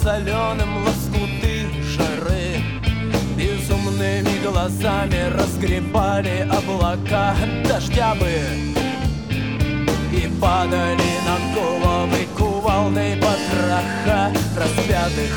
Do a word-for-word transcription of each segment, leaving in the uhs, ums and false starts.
соленым лоскуты жары. Безумными глазами разгребали облака дождя бы и падали на головы кувалдой потроха распятых.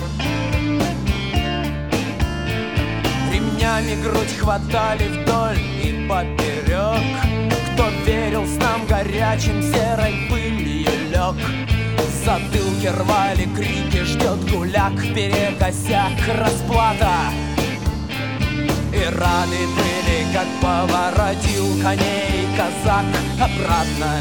Ремнями грудь хватали вдоль и поперек. Кто верил снам горячим, серой пылью лег. Затылки рвали крики, ждет гуляк перекосяк расплата. И рады были, как поворотил коней казак обратно.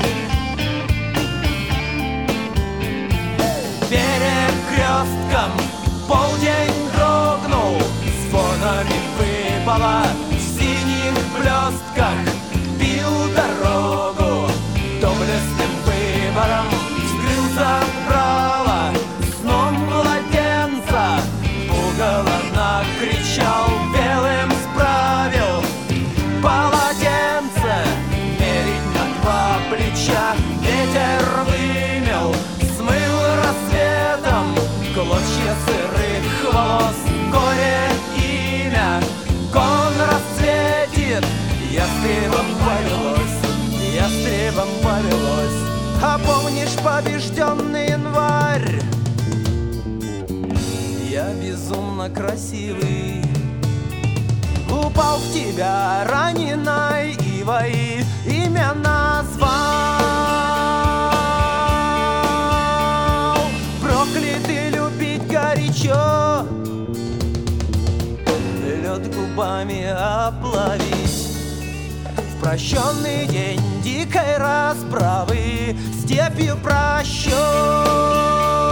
Перекрестком полдень дрогнул, звонами выпало в синих блестках. Бил дорогу доблестным выбором, скрылся вправо сном младенца. Пугало накричал, белым справил полотенце. Мерить на два плеча ветер вымел, смыл рассветом клочья сырых волос. Горе имя, кон расцветит, ястребом повелось, ястребом повелось. А помнишь побежденный январь? Я безумно красивый упал в тебя раненой ивой, имя назвал. Проклятый любить горячо, лед губами оплавить. В прощенный день дикой расправы степью прощен.